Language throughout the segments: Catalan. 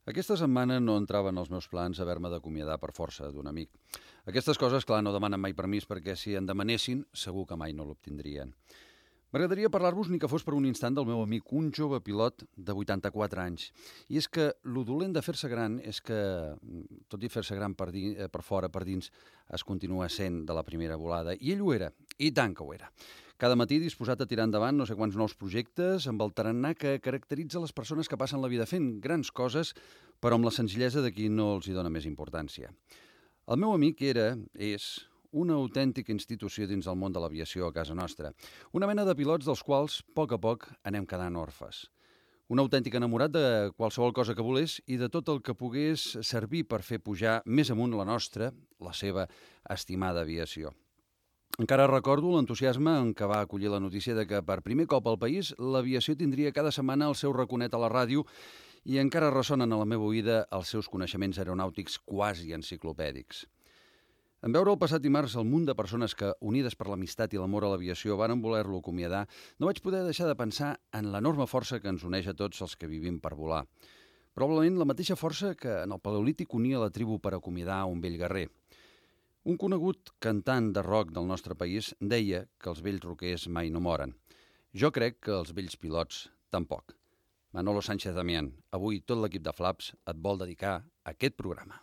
Aquesta setmana no entrava en els meus plans haver-me d'acomiadar per força d'un amic. Aquestes coses, clar, no demanen mai permís perquè si en demanessin, segur que mai no l'obtindrien. M'agradaria parlar-vos, ni que fos per un instant, del meu amic, un jove pilot de 84 anys. I és que lo dolent de fer-se gran és que, tot i fer-se gran per fora, per dins, es continua sent de la primera volada. I ell ho era, i tant que ho era. Cada matí disposat a tirar endavant no sé quants nous projectes amb el tarannà que caracteritza les persones que passen la vida fent grans coses, però amb la senzillesa de qui no els hi dona més importància. El meu amic és una autèntica institució dins el món de l'aviació a casa nostra. Una mena de pilots dels quals, a poc anem quedant orfes. Un autèntic enamorat de qualsevol cosa que volés i de tot el que pogués servir per fer pujar més amunt la seva estimada aviació. Encara recordo l'entusiasme en què va acollir la notícia de que per primer cop al país l'aviació tindria cada setmana el seu raconet a la ràdio i encara ressonen a la meva oïda els seus coneixements aeronàutics quasi enciclopèdics. En veure el passat dimarts el munt de persones que, unides per l'amistat i l'amor a l'aviació, varen voler-lo acomiadar, no vaig poder deixar de pensar en l'enorme força que ens uneix a tots els que vivim per volar. Probablement la mateixa força que en el Paleolític unia la tribu per acomiadar un vell guerrer. Un conegut cantant de rock del nostre país deia que els vells roquers mai no moren. Jo crec que els vells pilots tampoc. Manolo Sánchez Damián, avui tot l'equip de Flaps et vol dedicar a aquest programa.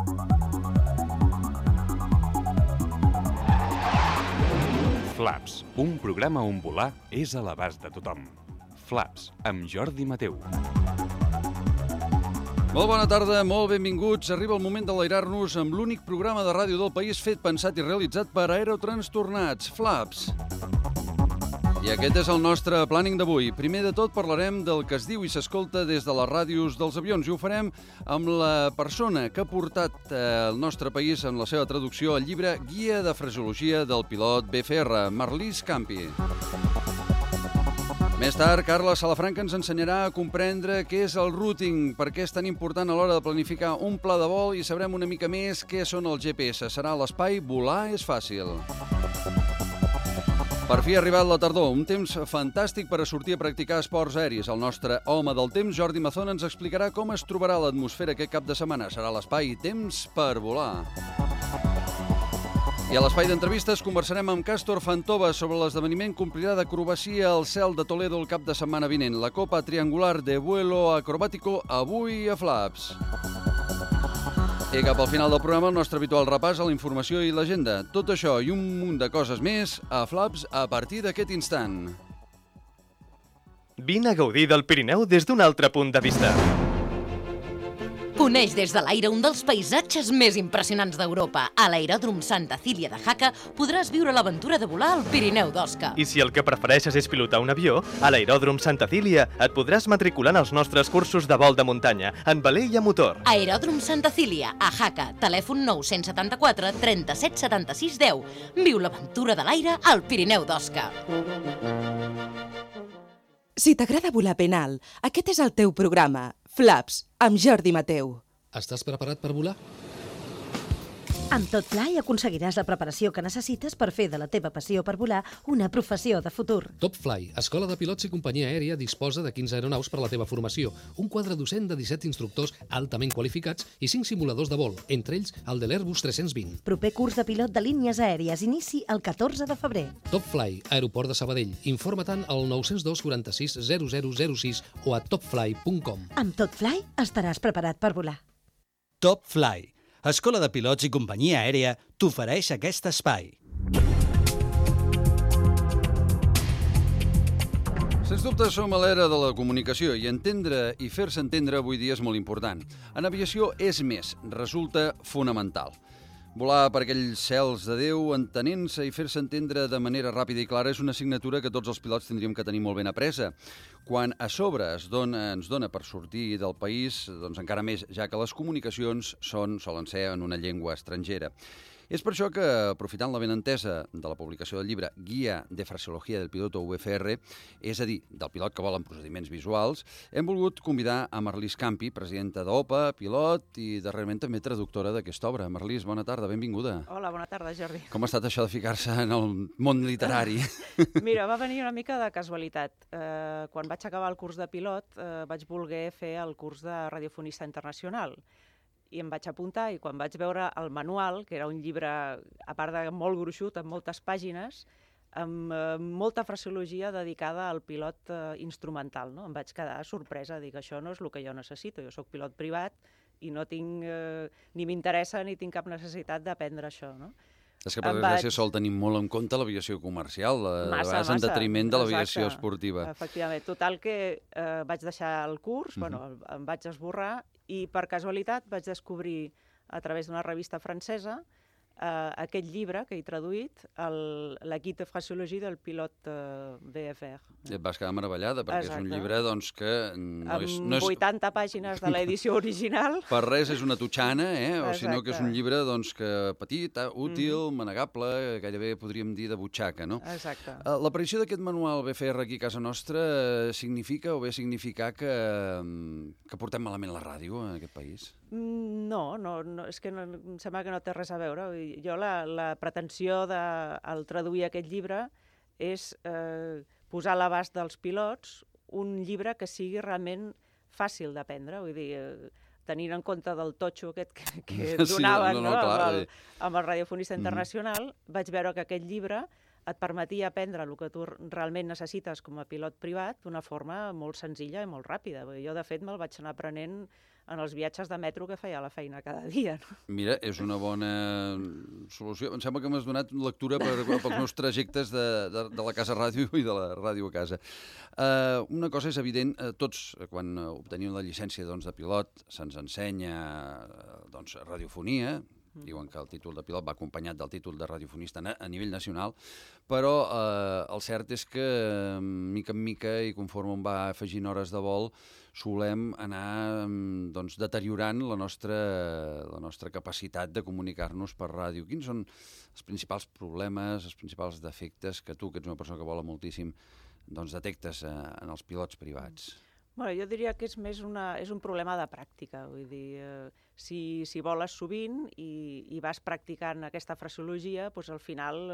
Flaps, un programa on volar és a l'abast de tothom. Flaps, amb Jordi Mateu. Molt bona tarda, molt benvinguts. Arriba el moment d'enlairar-nos amb l'únic programa de ràdio del país fet, pensat i realitzat per aerotranstornats, Flaps. I aquest és el nostre planning d'avui. Primer de tot parlarem del que es diu i s'escolta des de les ràdios dels avions i ho farem amb la persona que ha portat al nostre país en la seva traducció el llibre Guia de Fraseologia del pilot BFR, Marlís Campi. Més tard, Carla Salafranca ens ensenyarà a comprendre què és el routing, per què és tan important a l'hora de planificar un pla de vol i sabrem una mica més què són els GPS. Serà l'espai Volar és fàcil. Per fi ha arribat la tardor, un temps fantàstic per a sortir a practicar esports aeris. El nostre home del temps, Jordi Mazón, ens explicarà com es trobarà l'atmosfera aquest cap de setmana. Serà l'espai Temps per volar. I a l'espai d'entrevistes conversarem amb Càstor Fantova sobre l'esdeveniment que omplirà d'acrobacia al cel de Toledo el cap de setmana vinent. La Copa Triangular de Vuelo Acrobático, avui a Flaps. I cap al final del programa, el nostre habitual repàs a la informació i l'agenda. Tot això i un munt de coses més a Flaps a partir d'aquest instant. Vine a gaudir del Pirineu des d'un altre punt de vista. Coneix des de l'aire un dels paisatges més impressionants d'Europa. A l'aeròdrom Santa Cília de Jaca podràs viure l'aventura de volar al Pirineu d'Osca. I si el que prefereixes és pilotar un avió, a l'aeròdrom Santa Cília et podràs matricular en els nostres cursos de vol de muntanya, en veler i a motor. Aeròdrom Santa Cília, a Jaca, telèfon 974 37 76 10. Viu l'aventura de l'aire al Pirineu d'Osca. Si t'agrada volar ben alt, aquest és el teu programa, Flaps, amb Jordi Mateu. Estàs preparat per volar? Amb TopFly aconseguiràs la preparació que necessites per fer de la teva passió per volar una professió de futur. TopFly, escola de pilots i companyia aèria, disposa de 15 aeronaus per a la teva formació, un quadre docent de 17 instructors altament qualificats i 5 simuladors de vol, entre ells el de l'Airbus 320. Proper curs de pilot de línies aèries, inici el 14 de febrer. TopFly, aeroport de Sabadell. Informa-te'n al 902 46 0006 o a topfly.com. Amb TopFly estaràs preparat per volar. TopFly, escola de pilots i companyia aèria, t'ofereix aquest espai. Sens dubte som a l'era de la comunicació i entendre i fer-se entendre avui dia és molt important. En aviació és més, resulta fonamental. Volar per aquells cels de Déu, entenent-se i fer-se entendre de manera ràpida i clara és una assignatura que tots els pilots tindríem que tenir molt ben apresa. Quan a sobre ens dona per sortir del país, doncs encara més, ja que les comunicacions solen ser en una llengua estrangera. És per això que, aprofitant la benentesa de la publicació del llibre Guia de Fraseología del Piloto VFR, és a dir, del pilot que vol en procediments visuals, hem volgut convidar a Marlís Campi, presidenta d'OPA, pilot i darrerament també traductora d'aquesta obra. Marlís, bona tarda, benvinguda. Hola, bona tarda, Jordi. Com ha estat això de ficar-se en el món literari? Mira, va venir una mica de casualitat. Quan vaig acabar el curs de pilot, vaig voler fer el curs de radiofonista internacional. I em vaig apuntar i quan vaig veure el manual, que era un llibre, a part de molt gruixut, amb moltes pàgines, amb molta fraseologia dedicada al pilot instrumental, no? Em vaig quedar sorpresa, dic, això no és el que jo necessito, jo sóc pilot privat i no tinc, ni m'interessa ni tinc cap necessitat d'aprendre això, no? És que per desgràcia sol tenir molt en compte l'aviació comercial, de vegades en detriment de l'aviació esportiva. Efectivament. Total que vaig deixar el curs, em vaig esborrar i per casualitat vaig descobrir a través d'una revista francesa aquest llibre que he traduït, la Guide de Fraseologie del Pilot VFR. I et vas quedar meravellada, perquè és un llibre que no és... Amb 80 pàgines de l'edició original. Per res és una totxana, o sinó que és un llibre petit, útil, manegable, gairebé podríem dir de butxaca, no? Exacte. L'aparició d'aquest manual VFR aquí a casa nostra significa o ve a significar que portem malament la ràdio en aquest país? No, és que em sembla que no té res a veure. Jo la pretensió al traduir aquest llibre és posar a l'abast dels pilots un llibre que sigui realment fàcil d'aprendre, vull dir, tenint en compte del totxo aquest que donaven amb el radiofonista internacional, vaig veure que aquest llibre et permetia aprendre el que tu realment necessites com a pilot privat d'una forma molt senzilla i molt ràpida. Jo, de fet, me'l vaig anar aprenent en els viatges de metro que feia a la feina cada dia. Mira, és una bona solució. Em sembla que m'has donat lectura pels meus trajectes de la casa ràdio i de la ràdio a casa. Una cosa és evident, tots, quan obtenim la llicència de pilot, se'ns ensenya radiofonia. Diuen que el títol de pilot va acompanyat del títol de radiofonista a nivell nacional, però el cert és que, mica en mica, i conforme va afegint hores de vol, solem anar deteriorant la nostra capacitat de comunicar-nos per ràdio. Quins són els principals problemes, els principals defectes que tu, que ets una persona que vola moltíssim, detectes en els pilots privats? Bueno, jo diria que és més és un problema de pràctica, vull dir, si voles sovint i vas practicant aquesta fraseologia, doncs al final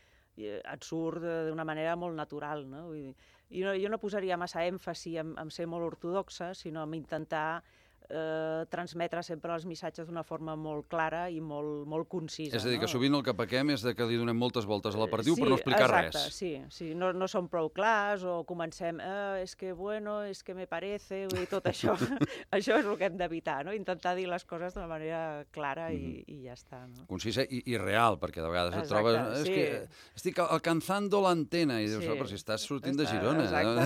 et surt d'una manera molt natural, no? Vull dir, jo no posaria massa èmfasi en ser molt ortodoxa, sinó en intentar transmetre sempre els missatges d'una forma molt clara i molt concisa. És a dir, que sovint el que pequem és que li donem moltes voltes a la perdiu per no explicar res. Sí, no són prou clars o comencem, és que bueno, és que me parece, vull dir, tot això. Això és el que hem d'evitar, no? Intentar dir les coses d'una manera clara i ja està. Concisa i real, perquè de vegades et trobes... És que estic alcanzando l'antena i dius, però si estàs sortint de Girona.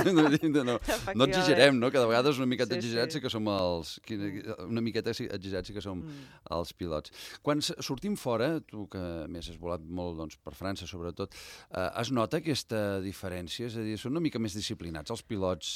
No exagerem, no? Que de vegades una miqueta exagerats sí que som una miqueta exagerats sí que som els pilots. Quan sortim fora, tu que més has volat molt per França sobretot, es nota aquesta diferència? És a dir, són una mica més disciplinats els pilots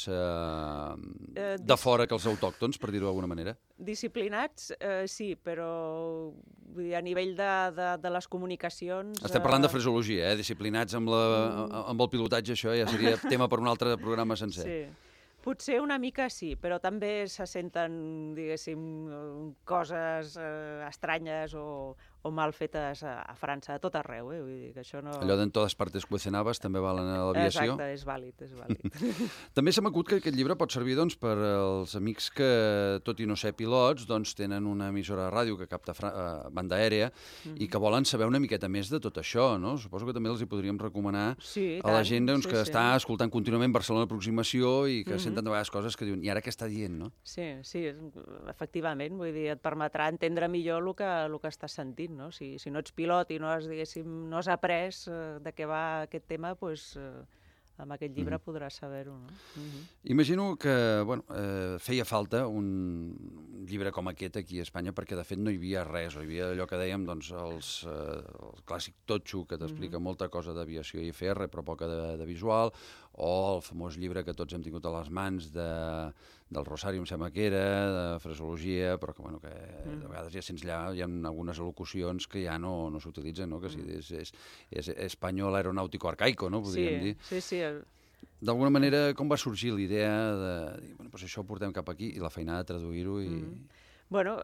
de fora que els autòctons, per dir-ho d'alguna manera? Disciplinats, sí, però a nivell de les comunicacions... Estem parlant de fraseologia, disciplinats amb el pilotatge, això ja seria tema per un altre programa sencer. Sí. Potser una mica sí, però també se senten, diguéssim, coses estranyes o mal fetes a França, a tot arreu, vull dir que això no... Allò d'en totes partes cuecen habas també valen a l'aviació? Exacte, és vàlid. També se m'acut que aquest llibre pot servir per als amics que, tot i no ser pilots, tenen una emissora de ràdio que capta banda aèria i que volen saber una miqueta més de tot això, no? Suposo que també els hi podríem recomanar a la gent que està escoltant contínuament Barcelona Aproximació i que senten de vegades coses que diuen, i ara què està dient, no? Sí, efectivament, vull dir, et permetrà entendre millor el que estàs sentint, no? Si no ets pilot i no has après de què va aquest tema, doncs amb aquest llibre podràs saber-ho, no? Imagino que feia falta un llibre com aquest aquí a Espanya, perquè de fet no hi havia res, hi havia allò que dèiem, doncs, el clàssic totxo, que t'explica molta cosa d'aviació i IFR, però poca de visual, o el famós llibre que tots hem tingut a les mans del Rosario, em sembla que era, de fraseologia, però que, bueno, que de vegades ja sents allà, hi ha algunes al·locucions que ja no s'utilitzen, no? Que si és espanyol aeronàutico arcaico, no? Podríem dir. Sí. D'alguna manera, com va sorgir l'idea de dir, bueno, doncs això ho portem cap aquí, i la feinada de traduir-ho i... Bueno,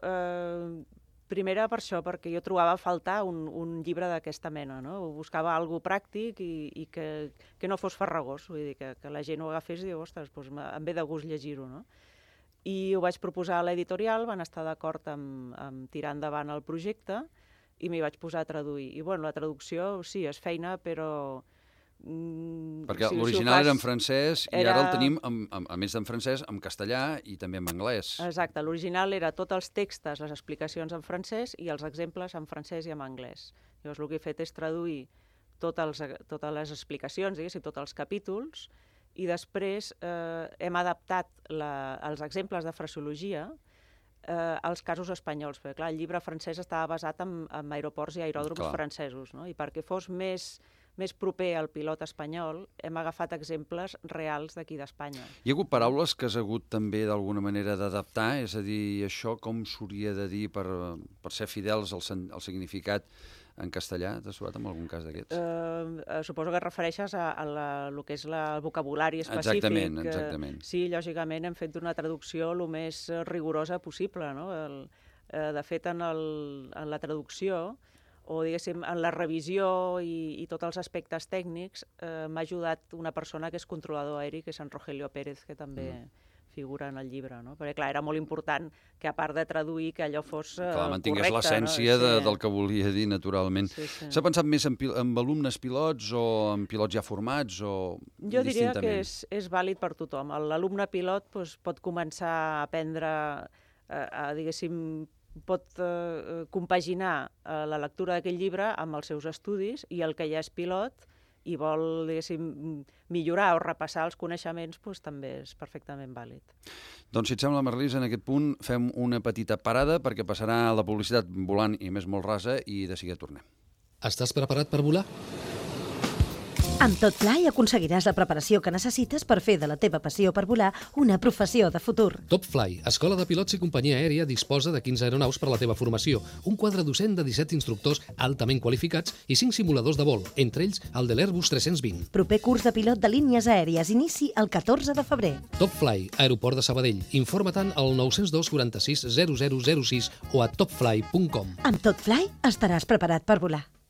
primera per això, perquè jo trobava a faltar un llibre d'aquesta mena, no? Buscava alguna pràctic i que no fos farragós, vull dir, que la gent ho agafés i diu, ostres, doncs em ve de gust llegir-ho, no? I ho vaig proposar a l'editorial, van estar d'acord amb tirar endavant el projecte i m'hi vaig posar a traduir. I bueno, la traducció, sí, és feina, però... Perquè l'original era en francès i ara el tenim, a més en francès, en castellà i també en anglès. Exacte, l'original era tots els textos, les explicacions en francès i els exemples en francès i en anglès. Llavors el que he fet és traduir totes les explicacions, diguéssim, tots els capítols, i després hem adaptat els exemples de fraseologia als casos espanyols, perquè clar, el llibre francès estava basat en aeroports i aeròdroms francesos, no? I perquè fos més proper al pilot espanyol, hem agafat exemples reals d'aquí d'Espanya. Hi ha hagut paraules que has hagut també d'alguna manera d'adaptar? És a dir, això com s'hauria de dir per ser fidels al significat en castellà? T'has trobat en algun cas d'aquests? Suposo que et refereixes a el que és el vocabulari específic. Exactament. Sí, lògicament hem fet una traducció el més rigorosa possible, no? De fet, en la traducció, o diguéssim, en la revisió i tots els aspectes tècnics, m'ha ajudat una persona que és controlador aeri, que és en Rogelio Pérez, que també figura en el llibre, no? Perquè, clar, era molt important que, a part de traduir, que allò fos correcte. Que mantingués l'essència del que volia dir, naturalment. S'ha pensat més en alumnes pilots o en pilots ja formats o distintament? Jo diria que és vàlid per tothom. L'alumne pilot pot començar a aprendre, diguéssim, pot compaginar la lectura d'aquest llibre amb els seus estudis, i el que ja és pilot i vol, diguéssim, millorar o repassar els coneixements, doncs també és perfectament vàlid. Doncs, si et sembla, Marlís, en aquest punt fem una petita parada perquè passarà la publicitat volant i més molt rasa i de seguida tornem. Estàs preparat per volar? Amb TopFly aconseguiràs la preparació que necessites per fer de la teva passió per volar una professió de futur. TopFly, Escola de Pilots i Companyia Aèria, disposa de 15 aeronaus per a la teva formació, un quadre docent de 17 instructors altament qualificats i 5 simuladors de vol, entre ells el de l'Airbus 320. Proper curs de pilot de línies aèries, inici el 14 de febrer. TopFly, aeroport de Sabadell. Informa-te'n al 902 46 0006 o a topfly.com. Amb TopFly estaràs preparat per volar.